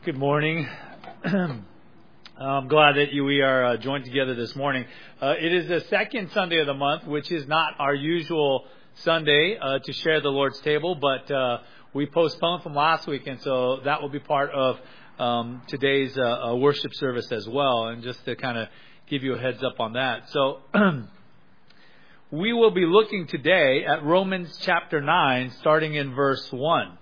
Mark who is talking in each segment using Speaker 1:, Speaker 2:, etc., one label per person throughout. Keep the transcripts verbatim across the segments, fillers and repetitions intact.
Speaker 1: Good morning. I'm glad that you, we are uh, joined together this morning. Uh, it is the second Sunday of the month, which is not our usual Sunday uh, to share the Lord's table, but uh, we postponed from last week, and so that will be part of um, today's uh, uh, worship service as well. And just to kind of give you a heads up on that. So we will be looking today at Romans chapter nine, starting in verse one.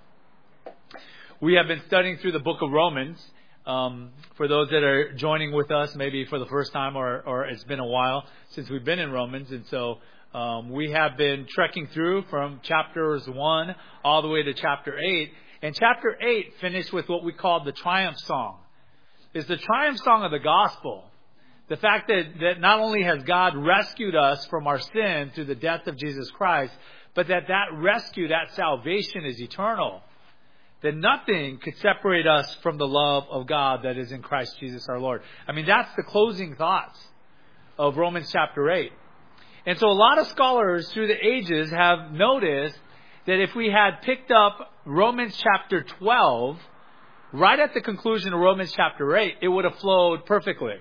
Speaker 1: We have been studying through the book of Romans. Um, for those that are joining with us, maybe for the first time or, or it's been a while since we've been in Romans. And so um, we have been trekking through from chapters one all the way to chapter eight. And chapter eight finished with what we call the triumph song. It's the triumph song of the gospel. The fact that, that not only has God rescued us from our sin through the death of Jesus Christ, but that that rescue, that salvation is eternal. That nothing could separate us from the love of God that is in Christ Jesus our Lord. I mean, that's the closing thoughts of Romans chapter eight. And so a lot of scholars through the ages have noticed that if we had picked up Romans chapter twelve, right at the conclusion of Romans chapter eight, it would have flowed perfectly.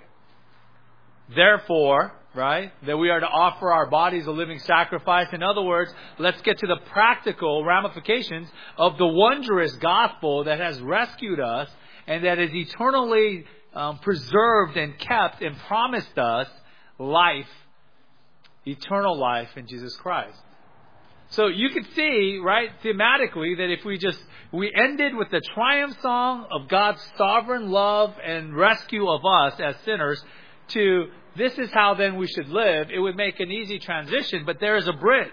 Speaker 1: Therefore, right, that we are to offer our bodies a living sacrifice. In other words, let's get to the practical ramifications of the wondrous gospel that has rescued us and that is eternally um, preserved and kept and promised us life, eternal life in Jesus Christ. So you can see, right, thematically that if we just, we ended with the triumph song of God's sovereign love and rescue of us as sinners to this is how then we should live, it would make an easy transition, but there is a bridge.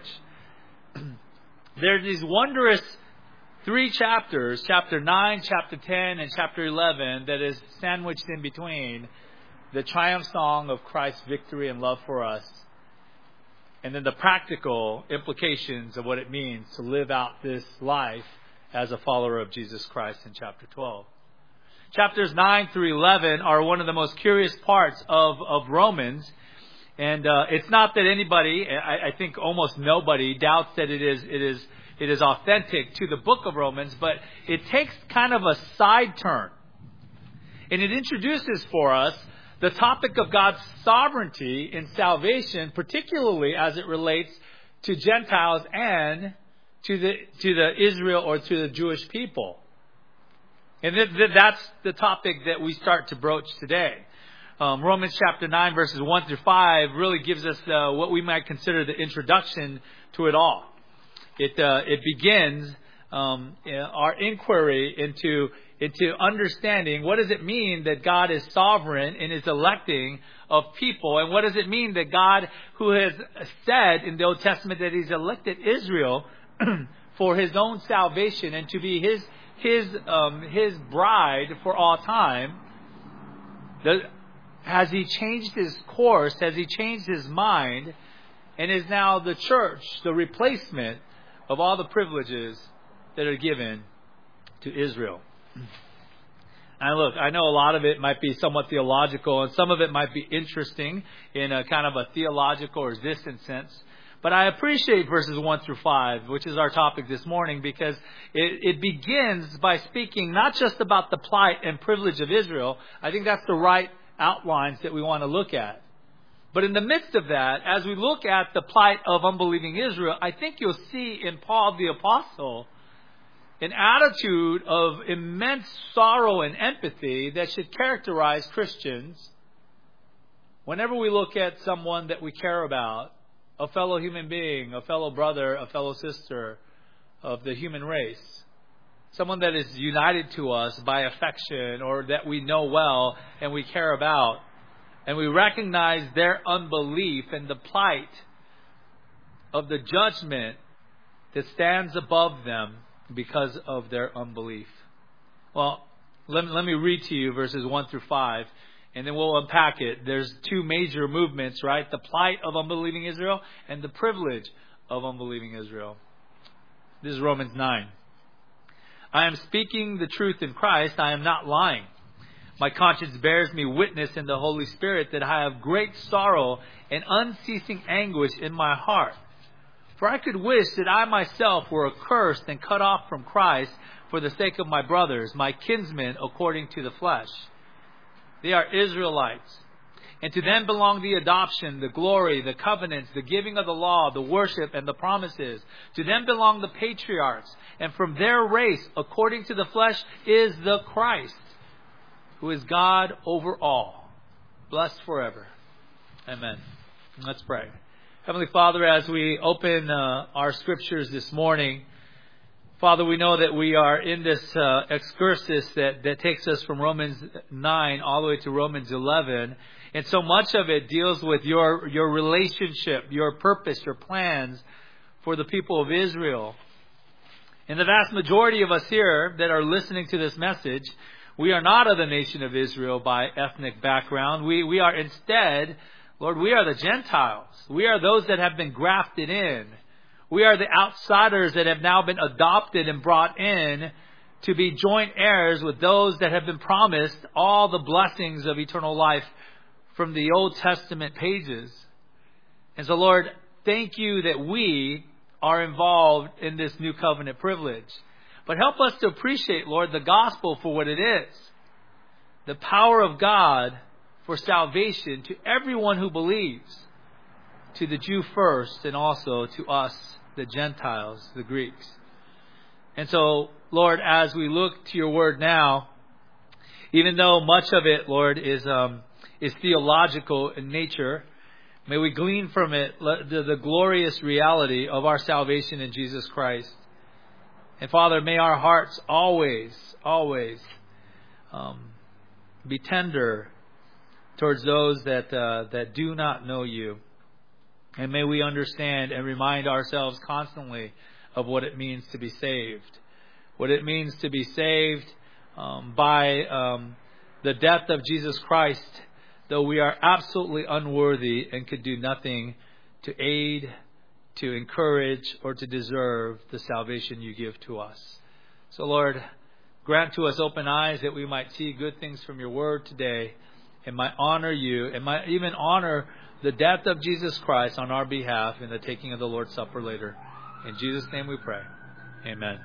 Speaker 1: There's these wondrous three chapters, chapter nine, chapter ten, and chapter eleven, that is sandwiched in between the triumph song of Christ's victory and love for us, and then the practical implications of what it means to live out this life as a follower of Jesus Christ in chapter twelve. Chapters nine through eleven are one of the most curious parts of, of Romans. And uh, it's not that anybody, I, I think almost nobody, doubts that it is it is it is authentic to the book of Romans, but it takes kind of a side turn. And it introduces for us the topic of God's sovereignty in salvation, particularly as it relates to Gentiles and to the to the Israel or to the Jewish people. And th- th- that's the topic that we start to broach today. Um, Romans chapter nine, verses one through five, really gives us uh, what we might consider the introduction to it all. It uh, it begins um, our inquiry into into understanding what does it mean that God is sovereign in His electing of people, and what does it mean that God, who has said in the Old Testament that He's elected Israel for His own salvation and to be His His um, his bride for all time, the, has He changed His course? Has He changed His mind? And is now the church the replacement of all the privileges that are given to Israel? And look, I know a lot of it might be somewhat theological, and some of it might be interesting in a kind of a theological or resistant sense. But I appreciate verses one through five, which is our topic this morning, because it, it begins by speaking not just about the plight and privilege of Israel. I think that's the right outlines that we want to look at. But in the midst of that, as we look at the plight of unbelieving Israel, I think you'll see in Paul the Apostle an attitude of immense sorrow and empathy that should characterize Christians whenever we look at someone that we care about, a fellow human being, a fellow brother, a fellow sister of the human race. Someone that is united to us by affection or that we know well and we care about. And we recognize their unbelief and the plight of the judgment that stands above them because of their unbelief. Well, let me, let me read to you verses one through five. And then we'll unpack it. There's two major movements, right? The plight of unbelieving Israel and the privilege of unbelieving Israel. This is Romans nine. I am speaking the truth in Christ. I am not lying. My conscience bears me witness in the Holy Spirit that I have great sorrow and unceasing anguish in my heart. For I could wish that I myself were accursed and cut off from Christ for the sake of my brothers, my kinsmen according to the flesh. They are Israelites. And to them belong the adoption, the glory, the covenants, the giving of the law, the worship, and the promises. To them belong the patriarchs. And from their race, according to the flesh, is the Christ, who is God over all, blessed forever. Amen. Let's pray. Heavenly Father, as we open uh, our scriptures this morning, Father, we know that we are in this uh, excursus that, that takes us from Romans nine all the way to Romans eleven. And so much of it deals with your, your relationship, your purpose, your plans for the people of Israel. And the vast majority of us here that are listening to this message, we are not of the nation of Israel by ethnic background. We, we are instead, Lord, we are the Gentiles. We are those that have been grafted in. We are the outsiders that have now been adopted and brought in to be joint heirs with those that have been promised all the blessings of eternal life from the Old Testament pages. And so, Lord, thank you that we are involved in this new covenant privilege. But help us to appreciate, Lord, the gospel for what it is. The power of God for salvation to everyone who believes. To the Jew first and also to us, the Gentiles, the Greeks. And so, Lord, as we look to your word now, even though much of it, Lord, is um, is theological in nature, may we glean from it the, the glorious reality of our salvation in Jesus Christ. And Father, may our hearts always, always um, be tender towards those that uh, that do not know you. And may we understand and remind ourselves constantly of what it means to be saved. What it means to be saved um, by um, the death of Jesus Christ, though we are absolutely unworthy and could do nothing to aid, to encourage, or to deserve the salvation you give to us. So, Lord, grant to us open eyes that we might see good things from your word today and might honor you and might even honor the death of Jesus Christ on our behalf in the taking of the Lord's Supper later. In Jesus' name we pray. Amen.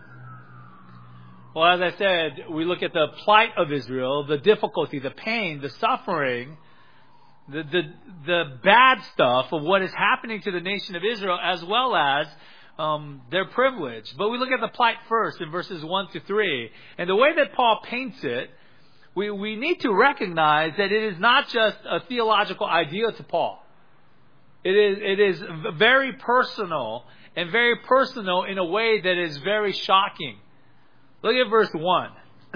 Speaker 1: Well, as I said, we look at the plight of Israel, the difficulty, the pain, the suffering, the, the, the bad stuff of what is happening to the nation of Israel, as well as um, their privilege. But we look at the plight first in verses one to three. And the way that Paul paints it, we, we need to recognize that it is not just a theological idea to Paul. It is, it is very personal, and very personal in a way that is very shocking. Look at verse one.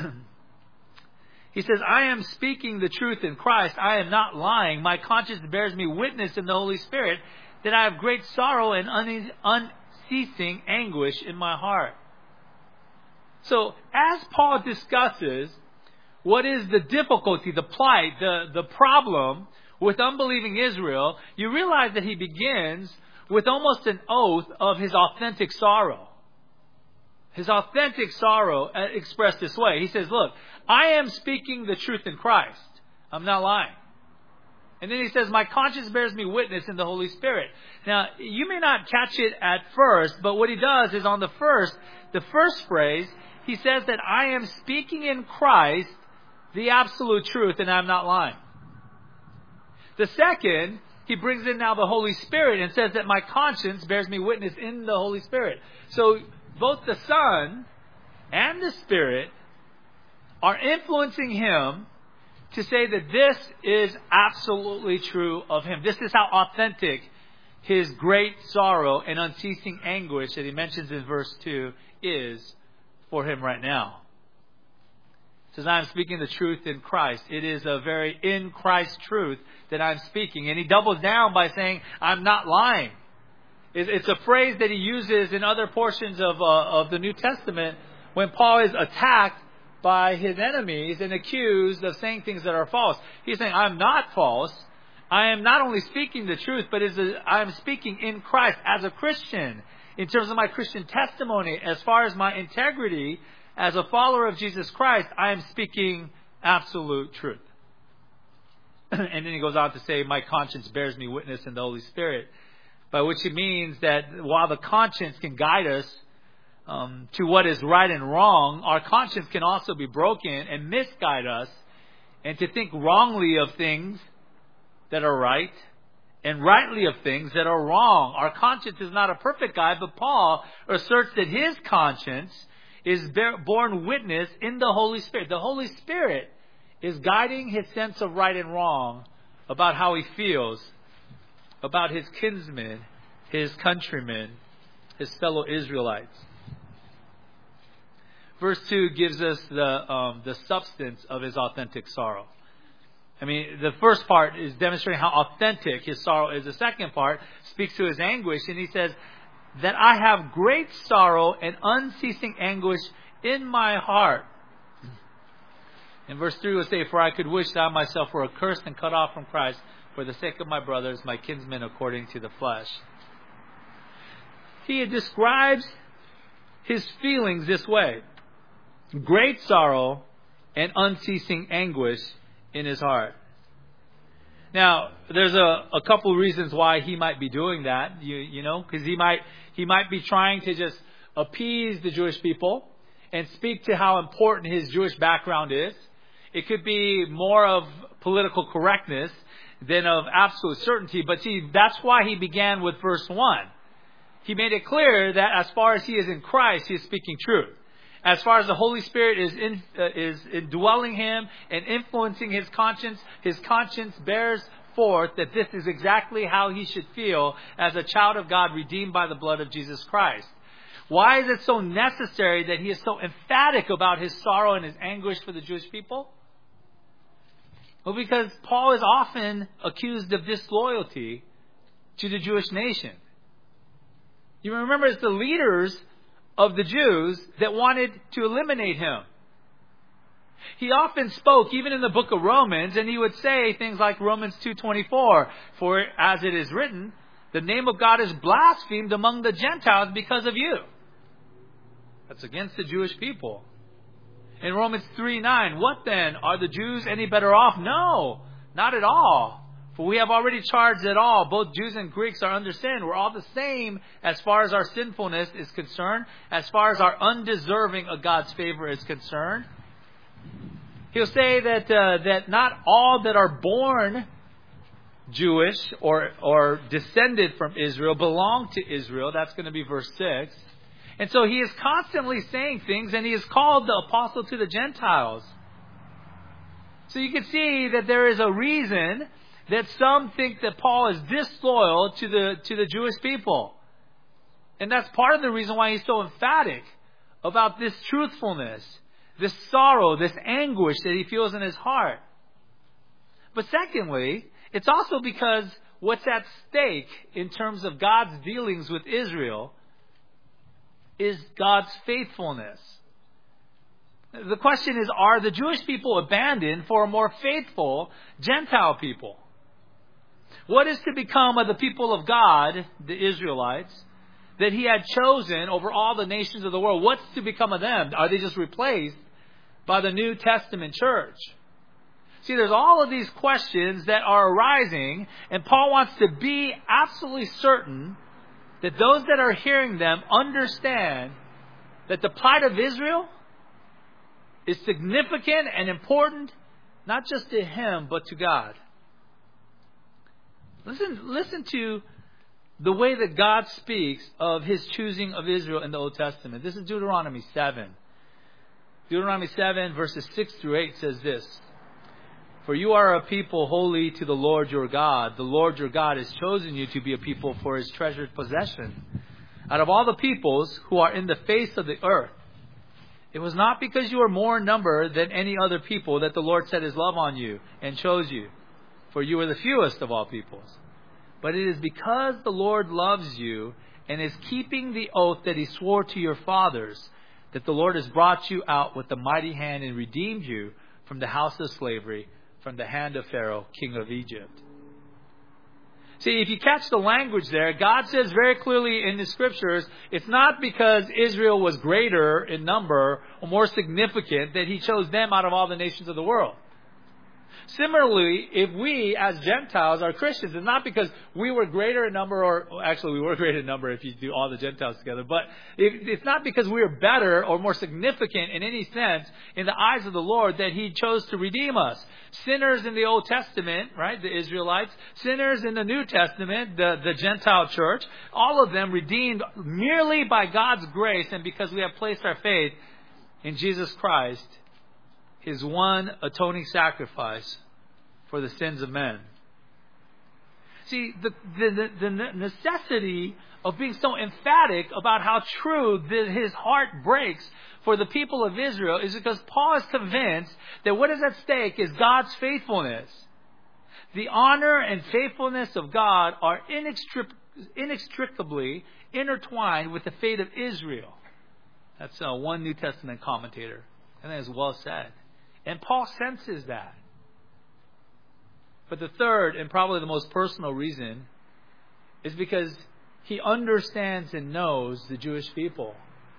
Speaker 1: He says, I am speaking the truth in Christ. I am not lying. My conscience bears me witness in the Holy Spirit that I have great sorrow and unceasing anguish in my heart. So, as Paul discusses what is the difficulty, the plight, the, the problem with unbelieving Israel, you realize that he begins with almost an oath of his authentic sorrow. His authentic sorrow expressed this way. He says, look, I am speaking the truth in Christ. I'm not lying. And then he says, my conscience bears me witness in the Holy Spirit. Now, you may not catch it at first, but what he does is on the first, the first phrase, he says that I am speaking in Christ the absolute truth and I'm not lying. The second, he brings in now the Holy Spirit and says that my conscience bears me witness in the Holy Spirit. So both the Son and the Spirit are influencing him to say that this is absolutely true of him. This is how authentic his great sorrow and unceasing anguish that he mentions in verse two is for him right now. He says, I'm speaking the truth in Christ. It is a very in Christ truth that I'm speaking. And he doubles down by saying, I'm not lying. It's a phrase that he uses in other portions of, uh, of the New Testament when Paul is attacked by his enemies and accused of saying things that are false. He's saying, I'm not false. I am not only speaking the truth, but I am speaking in Christ as a Christian. In terms of my Christian testimony, as far as my integrity as a follower of Jesus Christ, I am speaking absolute truth. And then he goes on to say, my conscience bears me witness in the Holy Spirit. by which he means that while the conscience can guide us um, to what is right and wrong, our conscience can also be broken and misguide us, and to think wrongly of things that are right and rightly of things that are wrong. Our conscience is not a perfect guide, but Paul asserts that his conscience is bear, borne witness in the Holy Spirit. The Holy Spirit is guiding his sense of right and wrong about how he feels about his kinsmen, his countrymen, his fellow Israelites. Verse two gives us the um, the substance of his authentic sorrow. I mean, the first part is demonstrating how authentic his sorrow is. The second part speaks to his anguish, and he says, that I have great sorrow and unceasing anguish in my heart. In verse three will say, for I could wish that I myself were accursed and cut off from Christ for the sake of my brothers, my kinsmen according to the flesh. He describes his feelings this way: great sorrow and unceasing anguish in his heart. Now, there's a, a couple reasons why he might be doing that, you, you know, because he might, he might be trying to just appease the Jewish people and speak to how important his Jewish background is. It could be more of political correctness than of absolute certainty, but see, that's why he began with verse one. He made it clear that as far as he is in Christ, he is speaking truth. As far as the Holy Spirit is in, uh, is indwelling him and influencing his conscience, his conscience bears forth that this is exactly how he should feel as a child of God redeemed by the blood of Jesus Christ. Why is it so necessary that he is so emphatic about his sorrow and his anguish for the Jewish people? Well, because Paul is often accused of disloyalty to the Jewish nation. You remember, it's the leaders of the Jews that wanted to eliminate him. He often spoke, even in the book of Romans, and he would say things like Romans two twenty-four, for as it is written, the name of God is blasphemed among the Gentiles because of you. That's against the Jewish people. In Romans three nine, what then? Are the Jews any better off? No, not at all. For we have already charged it all. Both Jews and Greeks are under sin. We're all the same as far as our sinfulness is concerned, as far as our undeserving of God's favor is concerned. He'll say that uh, that not all that are born Jewish or or descended from Israel belong to Israel. That's going to be verse six. And so he is constantly saying things, and he is called the apostle to the Gentiles. So you can see that there is a reason that some think that Paul is disloyal to the to the Jewish people. And that's part of the reason why he's so emphatic about this truthfulness, this sorrow, this anguish that he feels in his heart. But secondly, it's also because what's at stake in terms of God's dealings with Israel is God's faithfulness. The question is, are the Jewish people abandoned for a more faithful Gentile people? What is to become of the people of God, the Israelites, that he had chosen over all the nations of the world? What's to become of them? Are they just replaced by the New Testament church? See, there's all of these questions that are arising, and Paul wants to be absolutely certain that those that are hearing them understand that the plight of Israel is significant and important, not just to him, but to God. Listen, listen to the way that God speaks of his choosing of Israel in the Old Testament. This is Deuteronomy seven. Deuteronomy seven verses six through eight says this: for you are a people holy to the Lord your God. The Lord your God has chosen you to be a people for his treasured possession out of all the peoples who are in the face of the earth. It was not because you were more in number than any other people that the Lord set his love on you and chose you, for you are the fewest of all peoples. But it is because the Lord loves you and is keeping the oath that he swore to your fathers, that the Lord has brought you out with a mighty hand and redeemed you from the house of slavery, from the hand of Pharaoh, king of Egypt. See, if you catch the language there, God says very clearly in the scriptures, it's not because Israel was greater in number or more significant that he chose them out of all the nations of the world. Similarly, if we as Gentiles are Christians, it's not because we were greater in number, or well, actually we were greater in number if you do all the Gentiles together, but it's not because we are better or more significant in any sense in the eyes of the Lord that He chose to redeem us. Sinners in the Old Testament, right, the Israelites, sinners in the New Testament, the, the Gentile church, all of them redeemed merely by God's grace and because we have placed our faith in Jesus Christ, His one atoning sacrifice for the sins of men. See, the, the, the necessity of being so emphatic about how true the, his heart breaks for the people of Israel is because Paul is convinced that what is at stake is God's faithfulness. The honor and faithfulness of God are inextric- inextricably intertwined with the fate of Israel. That's uh, one New Testament commentator. And that is well said. And Paul senses that. But the third, and probably the most personal reason, is because he understands and knows the Jewish people.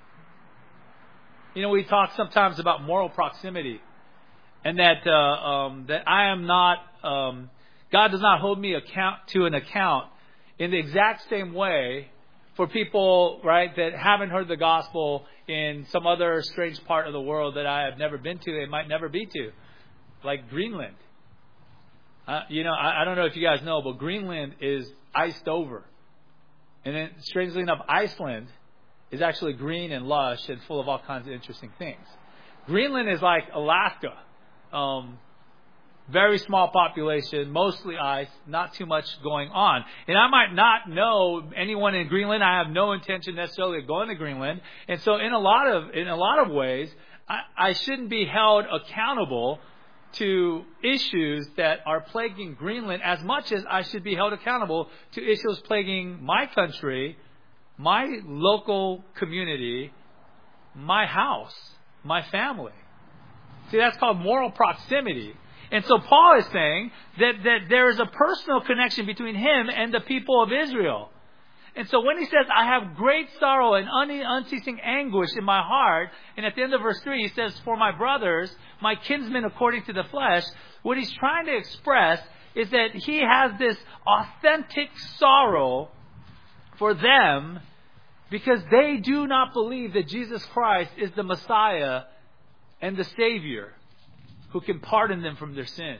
Speaker 1: You know, we talk sometimes about moral proximity, and that uh, um, that I am not, um, God does not hold me account to an account in the exact same way for people, right, that haven't heard the gospel in some other strange part of the world that I have never been to and might never be to, like Greenland. Uh, you know, I, I don't know if you guys know, but Greenland is iced over. And then, strangely enough, Iceland is actually green and lush and full of all kinds of interesting things. Greenland is like Alaska. Um, very small population, mostly ice, not too much going on. And I might not know anyone in Greenland. I have no intention necessarily of going to Greenland. And so in a lot of in a lot of ways, I, I shouldn't be held accountable to issues that are plaguing Greenland as much as I should be held accountable to issues plaguing my country, my local community, my house, my family. See, that's called moral proximity. And so Paul is saying that, that there is a personal connection between him and the people of Israel. And so when he says, I have great sorrow and un- unceasing anguish in my heart, and at the end of verse three he says, for my brothers, my kinsmen according to the flesh, what he's trying to express is that he has this authentic sorrow for them because they do not believe that Jesus Christ is the Messiah and the Savior who can pardon them from their sins.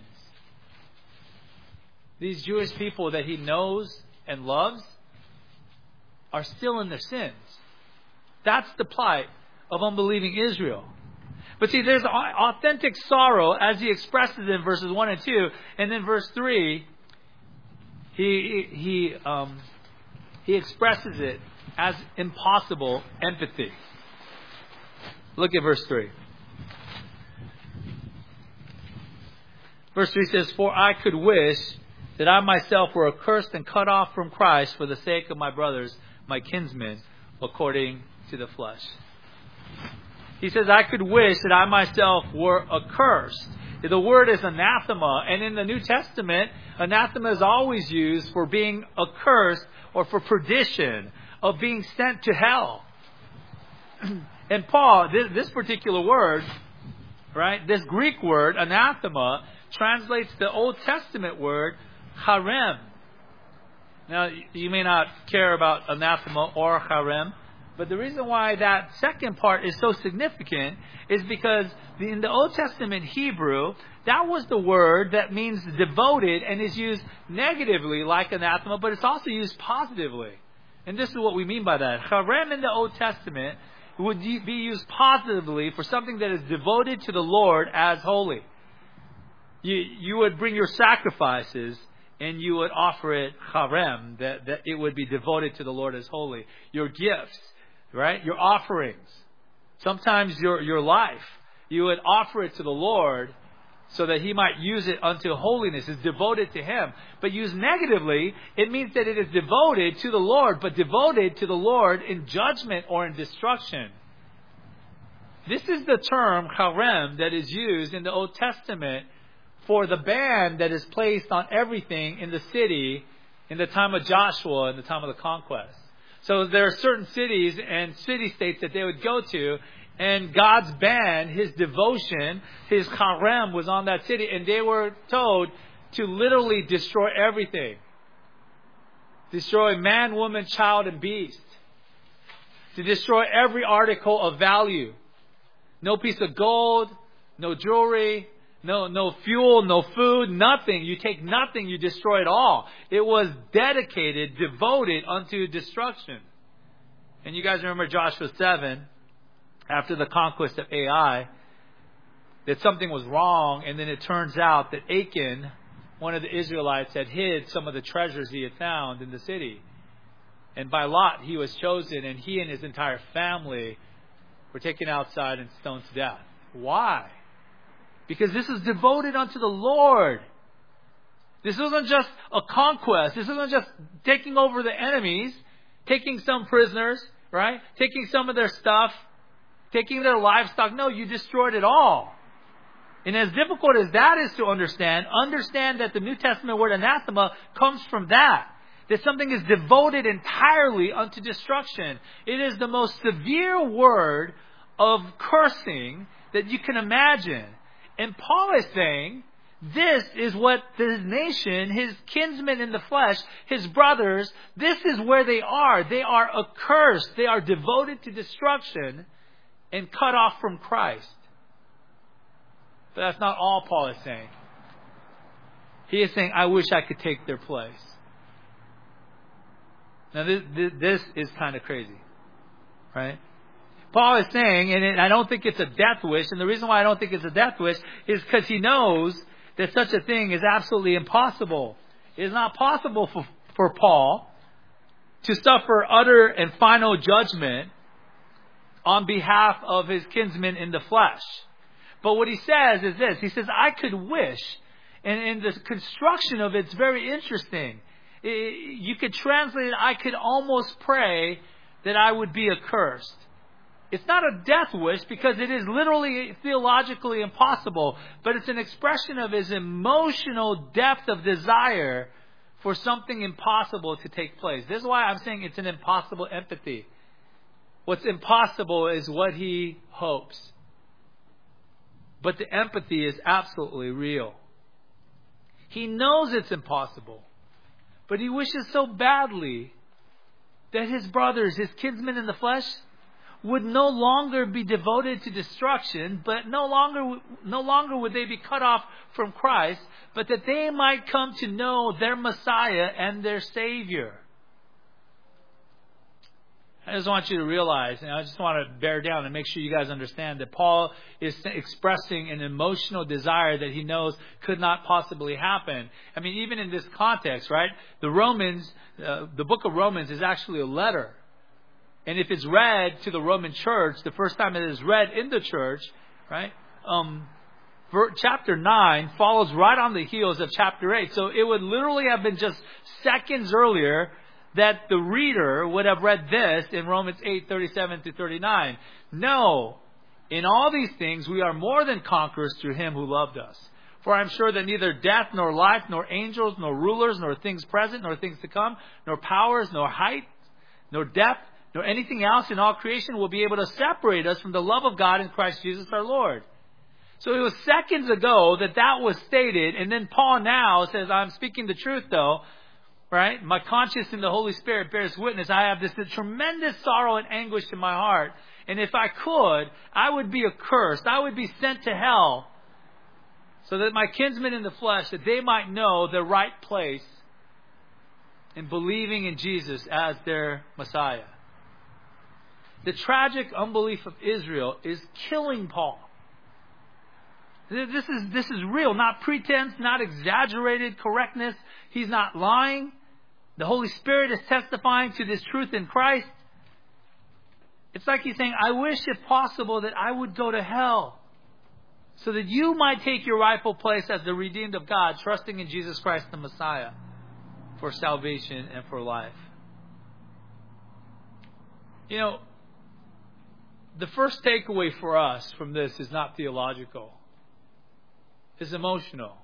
Speaker 1: These Jewish people that he knows and loves are still in their sins. That's the plight of unbelieving Israel. But see, there's authentic sorrow as he expresses it in verses one and two. And then verse three, he, he, um, he expresses it as impossible empathy. Look at verse three. Verse three says, for I could wish that I myself were accursed and cut off from Christ for the sake of my brothers, my kinsmen, according to the flesh. He says, I could wish that I myself were accursed. The word is anathema. And in the New Testament, anathema is always used for being accursed or for perdition, of being sent to hell. And Paul, this, this particular word, right, this Greek word, anathema, translates the Old Testament word, harem. Now, you may not care about anathema or harem, but the reason why that second part is so significant is because in the Old Testament Hebrew, that was the word that means devoted and is used negatively like anathema, but it's also used positively. And this is what we mean by that. Harem in the Old Testament would be used positively for something that is devoted to the Lord as holy. You, you would bring your sacrifices and you would offer it harem, that, that it would be devoted to the Lord as holy. Your gifts, right? Your offerings. Sometimes your, your life, you would offer it to the Lord so that He might use it unto holiness. It's devoted to Him. But used negatively, it means that it is devoted to the Lord, but devoted to the Lord in judgment or in destruction. This is the term harem that is used in the Old Testament for the ban that is placed on everything in the city in the time of Joshua and the time of the conquest. So there are certain cities and city-states that they would go to And God's ban, His devotion, His harem was on that city. And they were told to literally destroy everything. Destroy man, woman, child, and beast. To destroy every article of value. No piece of gold, no jewelry, no, no fuel, no food, nothing. You take nothing, you destroy it all. It was dedicated, devoted unto destruction. And you guys remember Joshua seven, after the conquest of Ai, that something was wrong, and then it turns out that Achan, one of the Israelites, had hid some of the treasures he had found in the city. And by lot he was chosen, and he and his entire family were taken outside and stoned to death. Why? Because this is devoted unto the Lord. This wasn't just a conquest. This wasn't just taking over the enemies, taking some prisoners, right? Taking some of their stuff, taking their livestock. No, you destroyed it all. And as difficult as that is to understand, understand that the New Testament word anathema comes from that. That something is devoted entirely unto destruction. It is the most severe word of cursing that you can imagine. And Paul is saying, this is what his nation, his kinsmen in the flesh, his brothers, this is where they are. They are accursed. They are devoted to destruction and cut off from Christ. But that's not all Paul is saying. He is saying, I wish I could take their place. Now this, this, this is kind of crazy. Right? Paul is saying, and I don't think it's a death wish, and the reason why I don't think it's a death wish is because he knows that such a thing is absolutely impossible. It is not possible for, for Paul to suffer utter and final judgment on behalf of his kinsmen in the flesh. But what he says is this. He says, I could wish, and, and the construction of it's very interesting. It, you could translate it, I could almost pray that I would be accursed. It's not a death wish because it is literally theologically impossible, but it's an expression of his emotional depth of desire for something impossible to take place. This is why I'm saying it's an impossible empathy. What's impossible is what he hopes. But the empathy is absolutely real. He knows it's impossible, but he wishes so badly that his brothers, his kinsmen in the flesh, would no longer be devoted to destruction, but no longer, no longer would they be cut off from Christ, but that they might come to know their Messiah and their Savior. I just want you to realize, and I just want to bear down and make sure you guys understand that Paul is expressing an emotional desire that he knows could not possibly happen. I mean, even in this context, right? The Romans, uh, the book of Romans is actually a letter. And if it's read to the Roman church, the first time it is read in the church, right? Um, chapter nine follows right on the heels of chapter eight. So it would literally have been just seconds earlier that the reader would have read this in Romans eight, thirty-seven to thirty-nine. No, in all these things we are more than conquerors through Him who loved us. For I am sure that neither death, nor life, nor angels, nor rulers, nor things present, nor things to come, nor powers, nor height, nor depth, nor anything else in all creation will be able to separate us from the love of God in Christ Jesus our Lord. So it was seconds ago that that was stated, and then Paul now says, I'm speaking the truth though, right? My conscience and the Holy Spirit bears witness. I have this tremendous sorrow and anguish in my heart. And if I could, I would be accursed. I would be sent to hell so that my kinsmen in the flesh, that they might know their right place in believing in Jesus as their Messiah. The tragic unbelief of Israel is killing Paul. This is, this is real, not pretense, not exaggerated correctness. He's not lying. The Holy Spirit is testifying to this truth in Christ. It's like he's saying, I wish if possible that I would go to hell so that you might take your rightful place as the redeemed of God, trusting in Jesus Christ the Messiah for salvation and for life. You know, the first takeaway for us from this is not theological. It's emotional.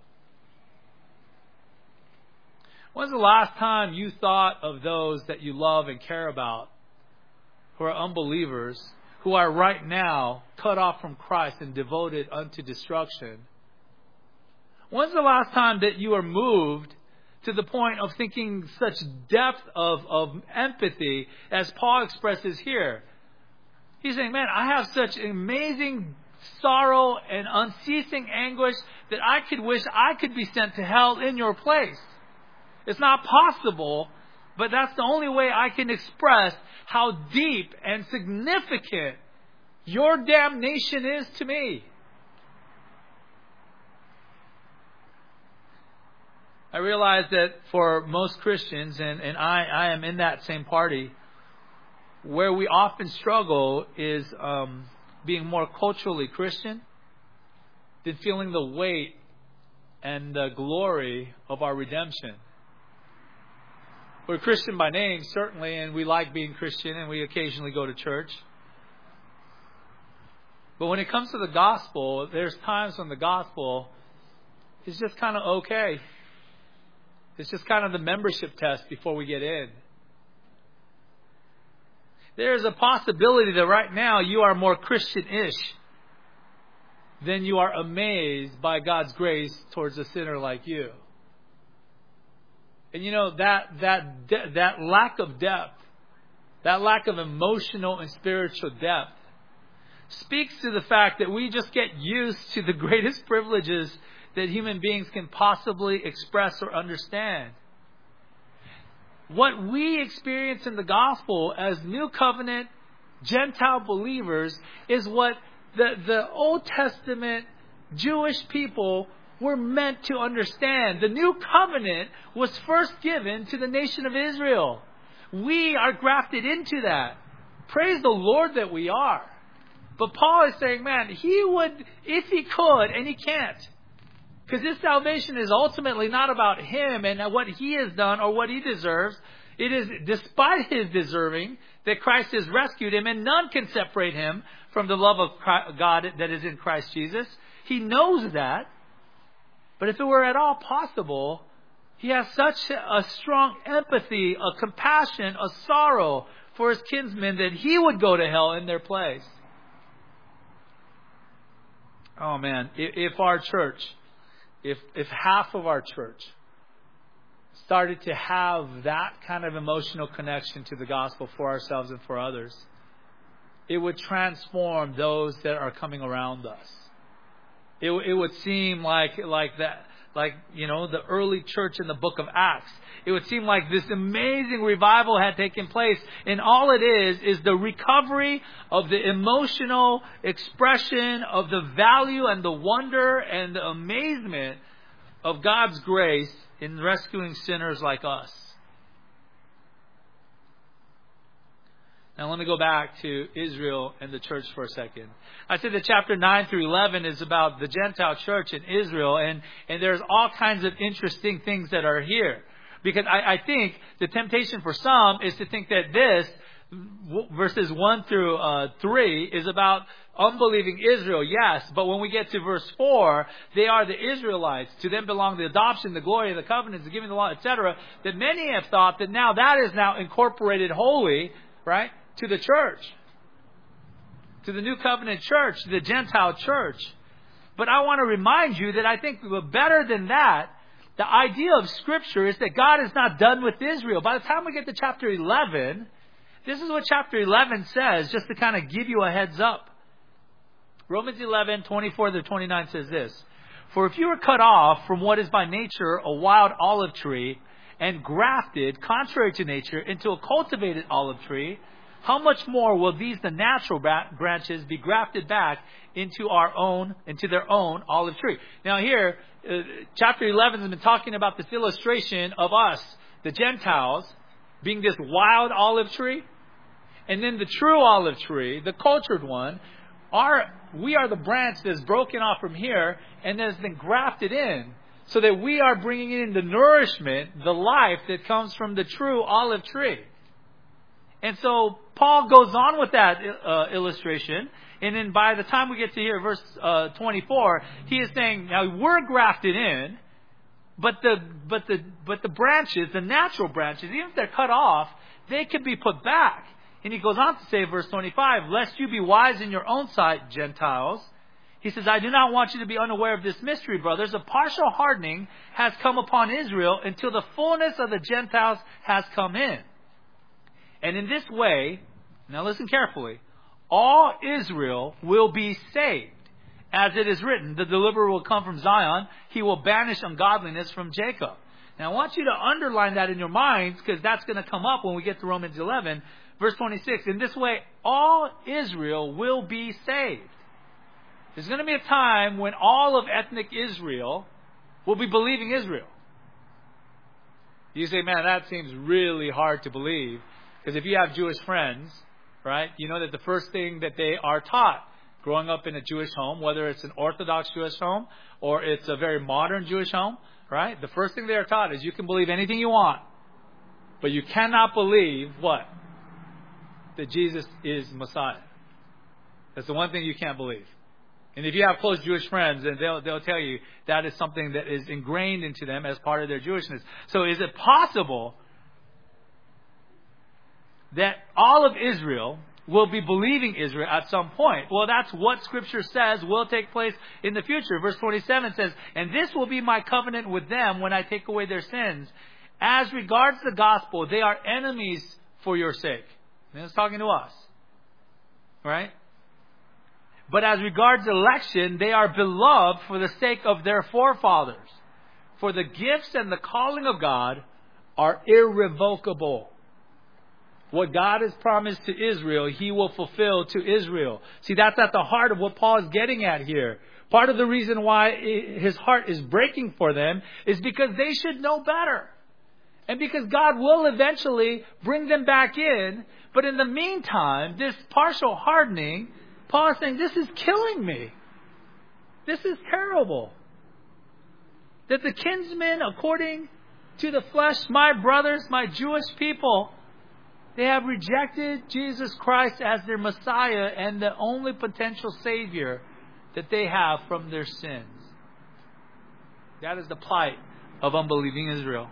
Speaker 1: When's the last time you thought of those that you love and care about who are unbelievers, who are right now cut off from Christ and devoted unto destruction. When's the last time that you are moved to the point of thinking such depth of, of empathy as Paul expresses here? He's saying, man, I have such amazing sorrow and unceasing anguish that I could wish I could be sent to hell in your place. It's not possible, but that's the only way I can express how deep and significant your damnation is to me. I realize that for most Christians, and, and I, I am in that same party, where we often struggle is um, being more culturally Christian than feeling the weight and the glory of our redemption. We're Christian by name, certainly, and we like being Christian, and we occasionally go to church. But when it comes to the gospel, there's times when the gospel is just kind of okay. It's just kind of the membership test before we get in. There's a possibility that right now you are more Christian-ish than you are amazed by God's grace towards a sinner like you. And you know, that that de- that lack of depth, that lack of emotional and spiritual depth, speaks to the fact that we just get used to the greatest privileges that human beings can possibly express or understand. What we experience in the gospel as New Covenant Gentile believers is what the, the Old Testament Jewish people were meant to understand. The New Covenant was first given to the nation of Israel. We are grafted into that. Praise the Lord that we are. But Paul is saying, man, he would, if he could, and he can't. Because this salvation is ultimately not about him and what he has done or what he deserves. It is despite his deserving that Christ has rescued him, and none can separate him from the love of God that is in Christ Jesus. He knows that. But if it were at all possible, he has such a strong empathy, a compassion, a sorrow for his kinsmen that he would go to hell in their place. Oh man, if our church, if if half of our church started to have that kind of emotional connection to the gospel for ourselves and for others, it would transform those that are coming around us. It, it would seem like like that, like you know, the early church in the book of Acts. It would seem like this amazing revival had taken place, and all it is is the recovery of the emotional expression of the value and the wonder and the amazement of God's grace in rescuing sinners like us. Now let me go back to Israel and the church for a second. I said that chapter nine through eleven is about the Gentile church in Israel, and, and there's all kinds of interesting things that are here. Because I, I think the temptation for some is to think that this, verses one through uh, three, is about unbelieving Israel, yes. But when we get to verse four, they are the Israelites. To them belong the adoption, the glory of the covenants, the giving of the law, et cetera. That many have thought that now that is now incorporated wholly, right, to the church. To the New Covenant church, to the Gentile church. But I want to remind you that I think better than that, the idea of Scripture is that God is not done with Israel. By the time we get to chapter eleven, this is what chapter eleven says, just to kind of give you a heads up. Romans eleven, twenty-four to twenty-nine says this: For if you are cut off from what is by nature a wild olive tree, and grafted, contrary to nature, into a cultivated olive tree, how much more will these, the natural branches, be grafted back into our own, into their own olive tree? Now here, uh, chapter eleven has been talking about this illustration of us, the Gentiles, being this wild olive tree, and then the true olive tree, the cultured one, are we are the branch that's broken off from here and that has been grafted in, so that we are bringing in the nourishment, the life that comes from the true olive tree. And so Paul goes on with that uh, illustration, and then by the time we get to here, verse uh, twenty-four, he is saying, now we're grafted in, but the but the but the branches, the natural branches, even if they're cut off, they can be put back And he goes on to say, verse twenty-five, lest you be wise in your own sight, Gentiles. He says, I do not want you to be unaware of this mystery, brothers. A partial hardening has come upon Israel until the fullness of the Gentiles has come in. And in this way, now listen carefully, all Israel will be saved. As it is written, the deliverer will come from Zion. He will banish ungodliness from Jacob. Now I want you to underline that in your minds, because that's going to come up when we get to Romans eleven, verse twenty-six. In this way, all Israel will be saved. There's going to be a time when all of ethnic Israel will be believing Israel. You say, man, that seems really hard to believe. Because if you have Jewish friends, right, you know that the first thing that they are taught growing up in a Jewish home, whether it's an Orthodox Jewish home or it's a very modern Jewish home, right, the first thing they are taught is you can believe anything you want, but you cannot believe what? That Jesus is Messiah. That's the one thing you can't believe. And if you have close Jewish friends, then they'll, they'll tell you that is something that is ingrained into them as part of their Jewishness. So is it possible that all of Israel will be believing Israel at some point? Well, that's what Scripture says will take place in the future. Verse twenty-seven says, and this will be my covenant with them when I take away their sins. As regards the gospel, they are enemies for your sake. And it's talking to us. Right? But as regards election, they are beloved for the sake of their forefathers. For the gifts and the calling of God are irrevocable. What God has promised to Israel, He will fulfill to Israel. See, that's at the heart of what Paul is getting at here. Part of the reason why his heart is breaking for them is because they should know better. And because God will eventually bring them back in. But in the meantime, this partial hardening, Paul is saying, this is killing me. This is terrible. That the kinsmen, according to the flesh, my brothers, my Jewish people, they have rejected Jesus Christ as their Messiah and the only potential Savior that they have from their sins. That is the plight of unbelieving Israel.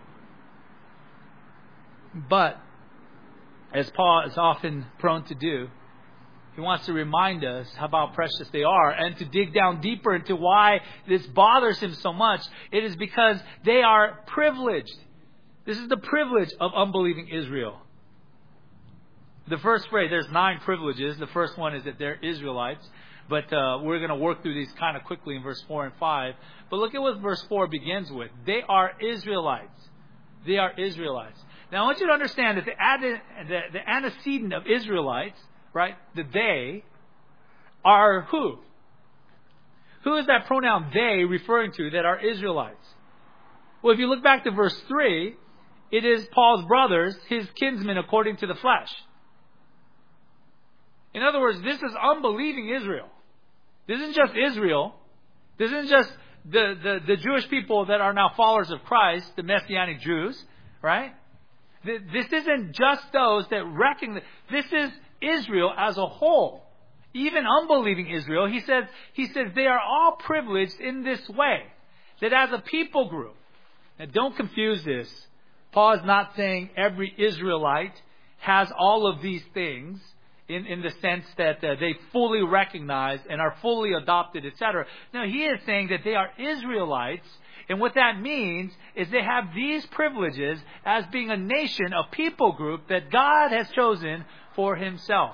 Speaker 1: But, as Paul is often prone to do, he wants to remind us how precious they are and to dig down deeper into why this bothers him so much. It is because they are privileged. This is the privilege of unbelieving Israel. The first phrase, there's nine privileges. The first one is that they're Israelites. But uh, we're going to work through these kind of quickly in verse four and five. But look at what verse four begins with. They are Israelites. They are Israelites. Now I want you to understand that the, ade- the, the antecedent of Israelites, right, the they, are who? Who is that pronoun they referring to that are Israelites? Well, if you look back to verse three, it is Paul's brothers, his kinsmen according to the flesh. In other words, this is unbelieving Israel. This isn't just Israel. This isn't just the, the, the Jewish people that are now followers of Christ, the Messianic Jews, right? This isn't just those that recognize. This is Israel as a whole. Even unbelieving Israel, he says, he says they are all privileged in this way. That as a people group, now don't confuse this. Paul is not saying every Israelite has all of these things in, in the sense that uh, they fully recognize and are fully adopted, et cetera. No, he is saying that they are Israelites. And what that means is they have these privileges as being a nation, a people group that God has chosen for Himself.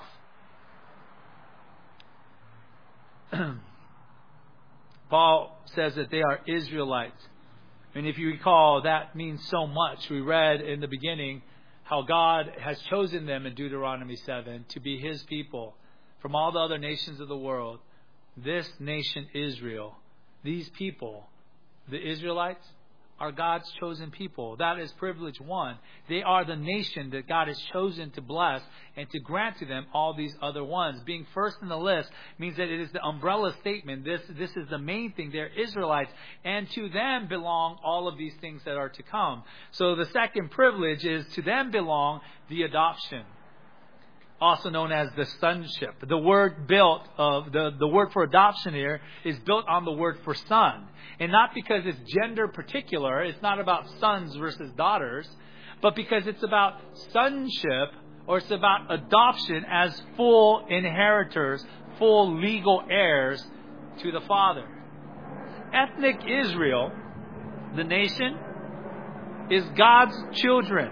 Speaker 1: Paul says that they are Israelites. And if you recall, that means so much. We read in the beginning how God has chosen them in Deuteronomy seven to be His people from all the other nations of the world. This nation Israel, these people, the Israelites, are God's chosen people. That is privilege one. They are the nation that God has chosen to bless and to grant to them all these other ones. Being first in the list means that it is the umbrella statement. This, this is the main thing. They're Israelites. And to them belong all of these things that are to come. So the second privilege is to them belong the adoption, also known as the sonship. The word built of the, the word for adoption here is built on the word for son. And not because it's gender particular, it's not about sons versus daughters, but because it's about sonship or it's about adoption as full inheritors, full legal heirs to the Father. Ethnic Israel, the nation, is God's children.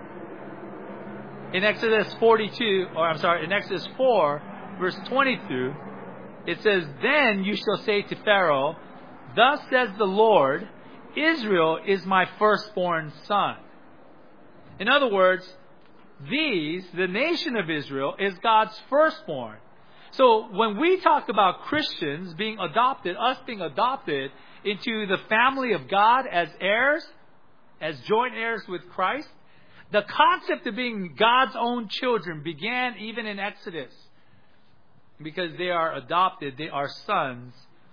Speaker 1: In Exodus forty-two, or I'm sorry, in Exodus four, verse twenty-two, it says, "Then you shall say to Pharaoh, thus says the Lord, Israel is my firstborn son." In other words, these, the nation of Israel, is God's firstborn. So when we talk about Christians being adopted, us being adopted into the family of God as heirs, as joint heirs with Christ, the concept of being God's own children began even in Exodus. Because they are adopted, they are sons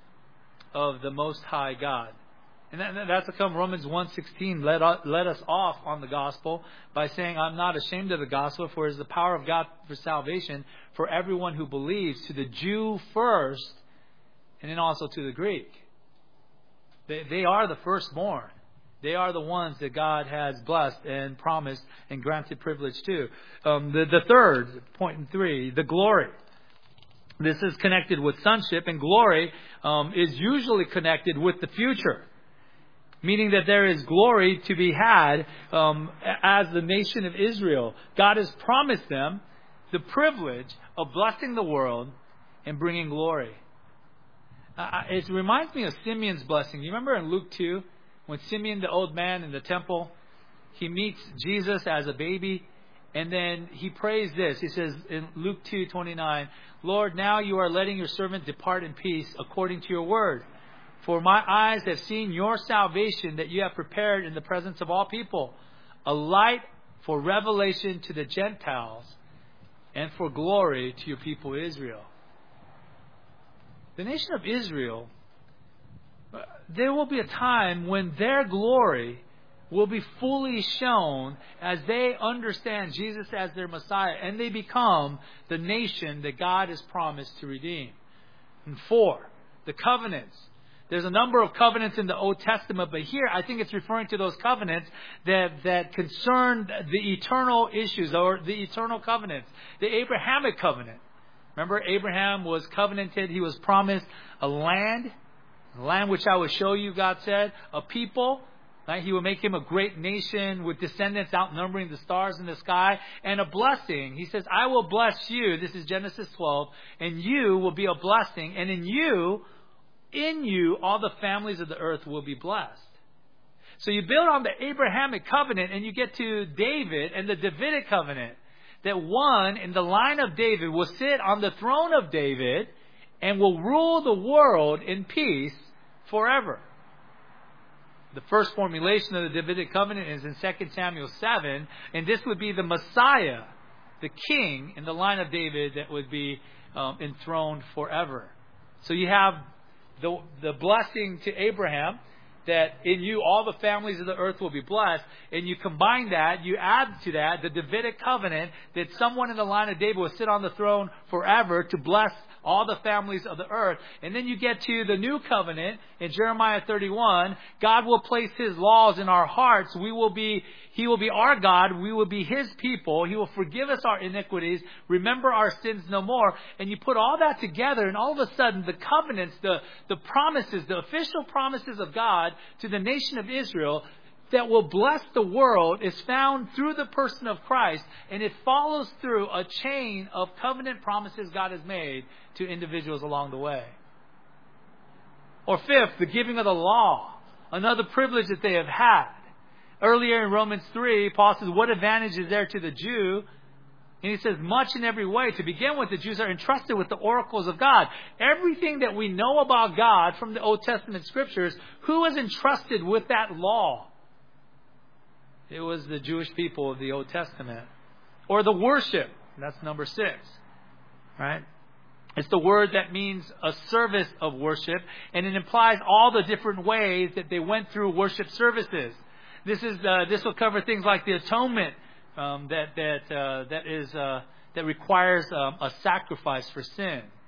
Speaker 1: of the Most High God. And that's how come Romans one sixteen led, led us off on the gospel by saying, "I'm not ashamed of the gospel, for it is the power of God for salvation for everyone who believes, to the Jew first, and then also to the Greek." They, they are the firstborn. They are the ones that God has blessed and promised and granted privilege to. Um, the, the third, point in three, the glory. This is connected with sonship, and glory um, is usually connected with the future. Meaning that there is glory to be had um, as the nation of Israel. God has promised them the privilege of blessing the world and bringing glory. Uh, it reminds me of Simeon's blessing. You remember in Luke two, when Simeon, the old man in the temple, he meets Jesus as a baby, and then he prays this. He says in Luke two twenty-nine, "Lord, now you are letting your servant depart in peace according to your word. For my eyes have seen your salvation that you have prepared in the presence of all people, a light for revelation to the Gentiles and for glory to your people Israel." The nation of Israel, there will be a time when their glory will be fully shown as they understand Jesus as their Messiah, and they become the nation that God has promised to redeem. And four, the covenants. There's a number of covenants in the Old Testament, but here I think it's referring to those covenants that, that concern the eternal issues or the eternal covenants. The Abrahamic covenant. Remember, Abraham was covenanted. He was promised a land, a land which I will show you, God said, a people. Right? He will make him a great nation with descendants outnumbering the stars in the sky, and a blessing. He says, "I will bless you." This is Genesis twelve. "And you will be a blessing, and in you In you, all the families of the earth will be blessed." So you build on the Abrahamic covenant and you get to David and the Davidic covenant. That one in the line of David will sit on the throne of David and will rule the world in peace forever. The first formulation of the Davidic covenant is in Second Samuel seven. And this would be the Messiah, the king in the line of David that would be um, enthroned forever. So you have The, the blessing to Abraham, that in you all the families of the earth will be blessed. And you combine that, you add to that the Davidic covenant that someone in the line of David will sit on the throne forever to bless all the families of the earth. And then you get to the new covenant in Jeremiah thirty-one. God will place His laws in our hearts. We will be, He will be our God. We will be His people. He will forgive us our iniquities, remember our sins no more. And you put all that together, and all of a sudden the covenants, the, the promises, the official promises of God to the nation of Israel that will bless the world is found through the person of Christ, and it follows through a chain of covenant promises God has made to individuals along the way. Or fifth, the giving of the law, another privilege that they have had. Earlier in Romans three, Paul says, "What advantage is there to the Jew?" And he says, "Much in every way." To begin with, the Jews are entrusted with the oracles of God. Everything that we know about God from the Old Testament scriptures, who was entrusted with that law? It was the Jewish people of the Old Testament. Or the worship. That's number six. Right? It's the word that means a service of worship. And it implies all the different ways that they went through worship services. This is uh, this will cover things like the atonement um, that that uh, that is uh, that requires um, a sacrifice for sin.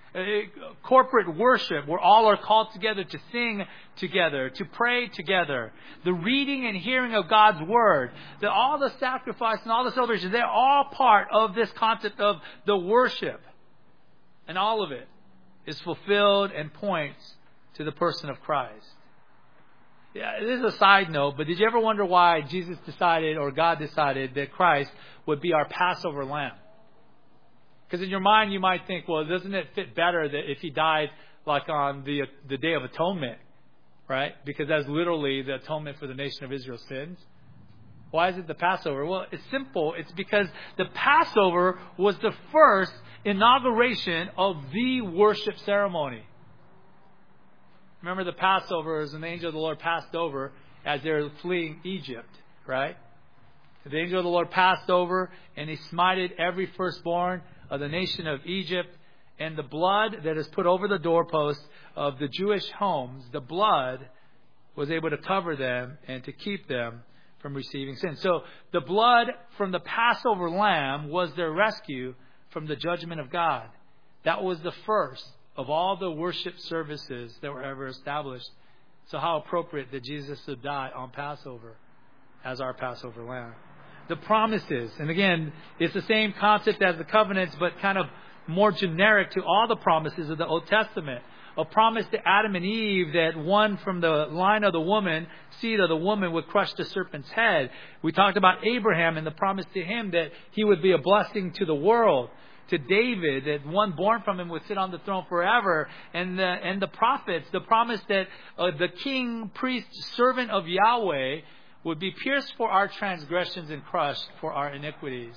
Speaker 1: Uh, corporate worship, where all are called together to sing together, to pray together. The reading and hearing of God's Word. The, all the sacrifice and all the celebrations, they're all part of this concept of the worship. And all of it is fulfilled and points to the person of Christ. Yeah, this is a side note, but did you ever wonder why Jesus decided, or God decided, that Christ would be our Passover lamb? Because in your mind you might think, well, doesn't it fit better that if He died like on the the Day of Atonement, right? Because that's literally the atonement for the nation of Israel's sins. Why is it the Passover? Well, it's simple. It's because the Passover was the first inauguration of the worship ceremony. Remember, the Passover is when the angel of the Lord passed over as they were fleeing Egypt, right? The angel of the Lord passed over and He smited every firstborn of the nation of Egypt, and the blood that is put over the doorpost of the Jewish homes, the blood was able to cover them and to keep them from receiving sin. So the blood from the Passover lamb was their rescue from the judgment of God. That was the first of all the worship services that were ever established. So how appropriate that Jesus would die on Passover as our Passover lamb. The promises, and again, it's the same concept as the covenants, but kind of more generic to all the promises of the Old Testament. A promise to Adam and Eve that one from the line of the woman, seed of the woman, would crush the serpent's head. We talked about Abraham and the promise to him that he would be a blessing to the world. To David, that one born from him would sit on the throne forever. And the, and the prophets, the promise that uh, the king, priest, servant of Yahweh would be pierced for our transgressions and crushed for our iniquities.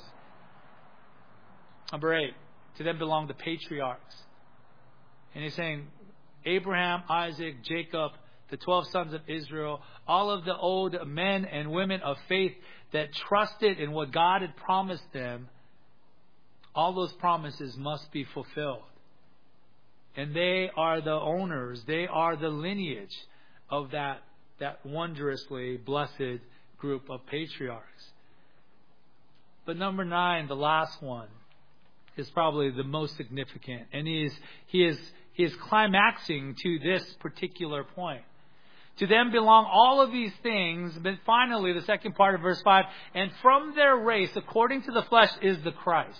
Speaker 1: Number eight, to them belong the patriarchs. And he's saying, Abraham, Isaac, Jacob, the twelve sons of Israel, all of the old men and women of faith that trusted in what God had promised them, all those promises must be fulfilled. And they are the owners, they are the lineage of that, that wondrously blessed group of patriarchs. But number nine, the last one, is probably the most significant. And he is, he is, he is climaxing to this particular point. To them belong all of these things, but finally, the second part of verse five, and from their race, according to the flesh, is the Christ,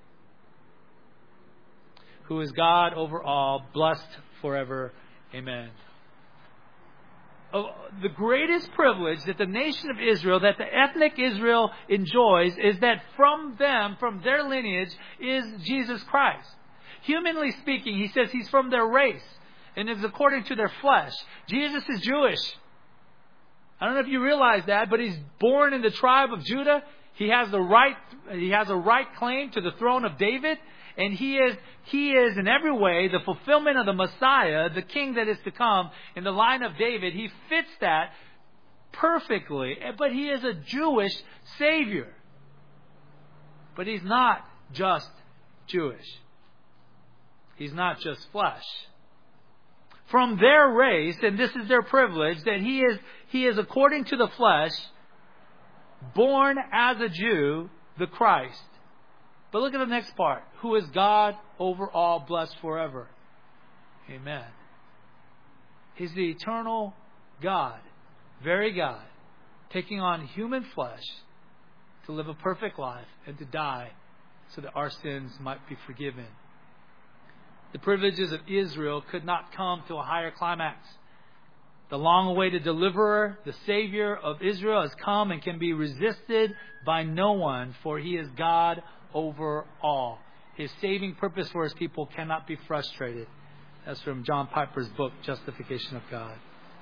Speaker 1: who is God over all, blessed forever. Amen. Oh, the greatest privilege that the nation of Israel, that the ethnic Israel enjoys, is that from them, from their lineage, is Jesus Christ. Humanly speaking, he says he's from their race and is according to their flesh. Jesus is Jewish. I don't know if you realize that, but he's born in the tribe of Judah. He has the right, he has a right claim to the throne of David. And he is, he is in every way the fulfillment of the Messiah, the King that is to come in the line of David. He fits that perfectly. But he is a Jewish Savior. But he's not just Jewish. He's not just flesh. From their race, and this is their privilege, that he is, he is according to the flesh, born as a Jew, the Christ. But look at the next part. Who is God over all, blessed forever. Amen. He's the eternal God, very God, taking on human flesh to live a perfect life and to die so that our sins might be forgiven. The privileges of Israel could not come to a higher climax. The long-awaited deliverer, the Savior of Israel, has come and can be resisted by no one, for he is God over all. His saving purpose for his people cannot be frustrated. That's from John Piper's book, Justification of God.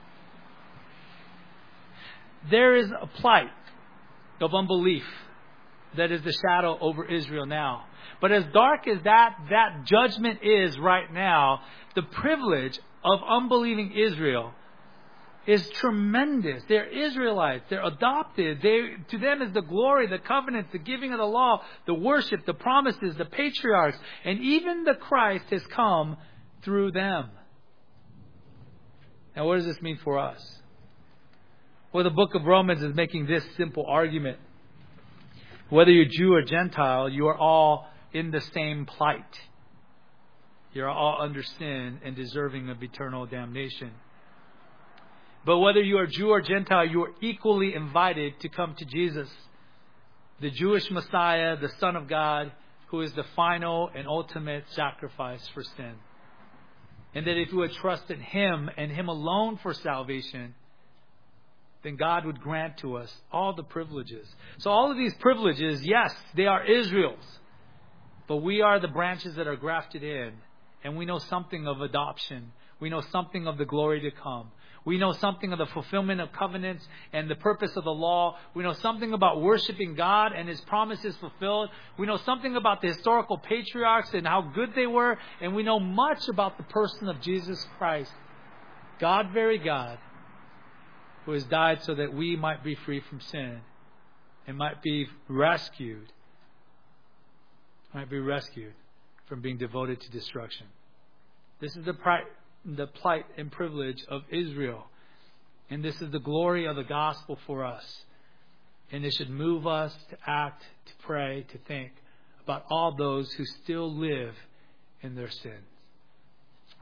Speaker 1: There is a plight of unbelief that is the shadow over Israel now. But as dark as that, that judgment is right now, the privilege of unbelieving Israel is tremendous. They're Israelites. They're adopted. They, to them is the glory, the covenants, the giving of the law, the worship, the promises, the patriarchs. And even the Christ has come through them. Now, what does this mean for us? Well, the book of Romans is making this simple argument. Whether you're Jew or Gentile, you are all in the same plight. You're all under sin and deserving of eternal damnation. But whether you are Jew or Gentile, you are equally invited to come to Jesus, the Jewish Messiah, the Son of God, who is the final and ultimate sacrifice for sin. And that if you would trust in Him and Him alone for salvation, then God would grant to us all the privileges. So all of these privileges, yes, they are Israel's. But we are the branches that are grafted in. And we know something of adoption. We know something of the glory to come. We know something of the fulfillment of covenants and the purpose of the law. We know something about worshiping God and His promises fulfilled. We know something about the historical patriarchs and how good they were. And we know much about the person of Jesus Christ, God, very God, who has died so that we might be free from sin and might be rescued, might be rescued from being devoted to destruction. This is the pri- the plight and privilege of Israel. And this is the glory of the gospel for us. And it should move us to act, to pray, to think about all those who still live in their sin.